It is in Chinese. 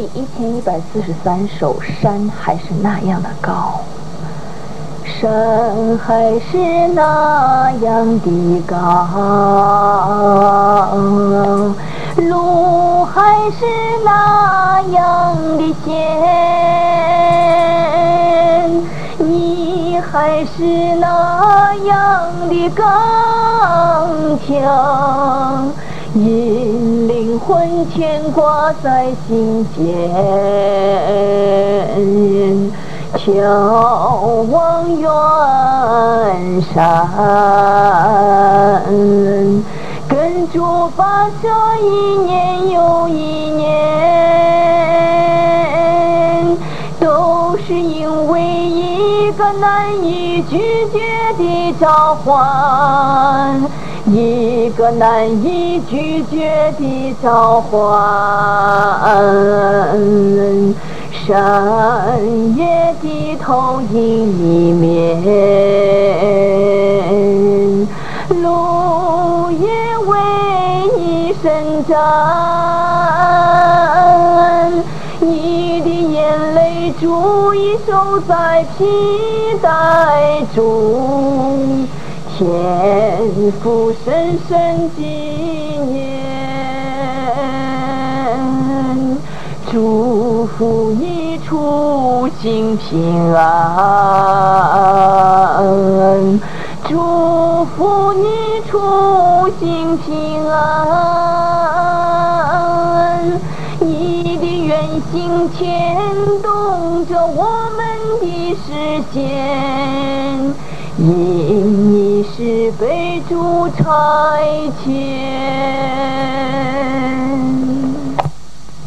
1143首，山还是那样的高，山还是那样的高，路还是那样的险，你还是那样的刚强，因灵魂牵挂在心间，眺望远山，跟着跋涉一年又一年，都是因为一个难以拒绝的召唤，一个难以拒绝的召唤，山也低头迎你面，路也为你伸展，你的眼泪珠已收在皮带中，天父深深纪念，祝福你出行平安，祝福你出行平安，你的远行牵动着我们的视线，因你是被主差遣。